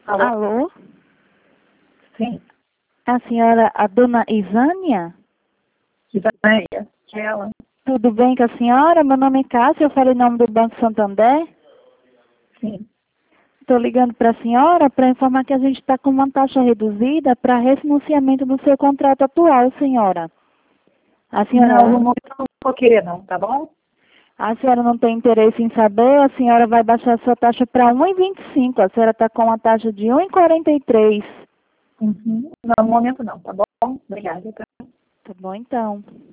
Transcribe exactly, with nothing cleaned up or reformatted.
Alô? Alô? Sim, A senhora, a dona Isânia? Isanéia, que é ela. Tudo bem com a senhora? Meu nome é Cássia, eu falo em nome do Banco Santander. Sim. Estou ligando para a senhora para informar que a gente está com uma taxa reduzida para refinanciamento do seu contrato atual, senhora. A senhora, Não, no momento eu não vou querer não, tá bom? a senhora não tem interesse em saber, a senhora vai baixar a sua taxa para um vírgula vinte e cinco. A senhora está com uma taxa de um vírgula quarenta e três. Uhum. Não, no momento não, tá bom? Obrigada. Tá? Tá bom, então.